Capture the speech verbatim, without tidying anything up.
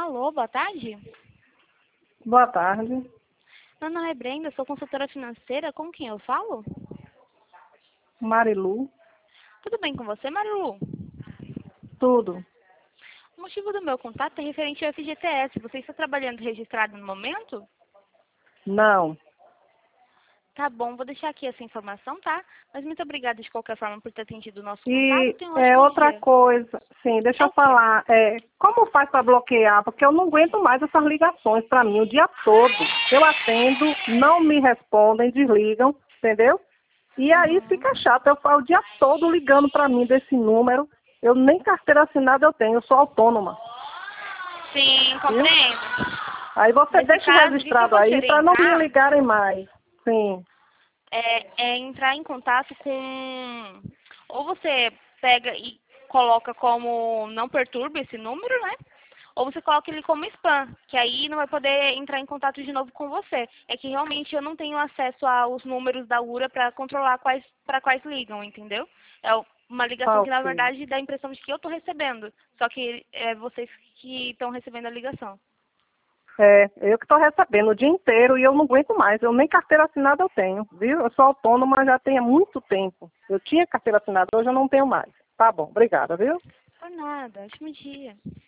Alô, boa tarde. Boa tarde. Meu nome é Brenda, sou consultora financeira. Com quem eu falo? Marilu. Tudo bem com você, Marilu? Tudo. O motivo do meu contato é referente ao F G T S. Você está trabalhando registrado no momento? Não. Tá bom, vou deixar aqui essa informação, tá? Mas muito obrigada de qualquer forma por ter atendido o nosso contato. E Tenha um é ótimo outra dia. coisa, sim, deixa É eu o quê? falar, é, como faz para bloquear? Porque eu não aguento mais essas ligações para mim o dia todo. Eu atendo, não me respondem, desligam, entendeu? E aí Uhum. fica chato, eu falo o dia todo ligando para mim desse número. Eu nem carteira assinada eu tenho, eu sou autônoma, Sim, viu? compreendo. Aí você Nesse deixa caso, o que que eu registrado aí para não me gostaria ligarem mais. Sim, é, é entrar em contato com... Ou você pega e coloca como não perturbe esse número, né? Ou você coloca ele como spam, que aí não vai poder entrar em contato de novo com você. É que realmente eu não tenho acesso aos números da U R A para controlar quais para quais ligam, entendeu? É uma ligação tá que na ok. verdade dá a impressão de que eu estou recebendo, só que é vocês que estão recebendo a ligação. É, eu que estou recebendo o dia inteiro e eu não aguento mais. Eu nem carteira assinada eu tenho, viu? Eu sou autônoma já tem muito tempo. Eu tinha carteira assinada, hoje eu não tenho mais. Tá bom, obrigada, viu? Por nada, ótimo dia.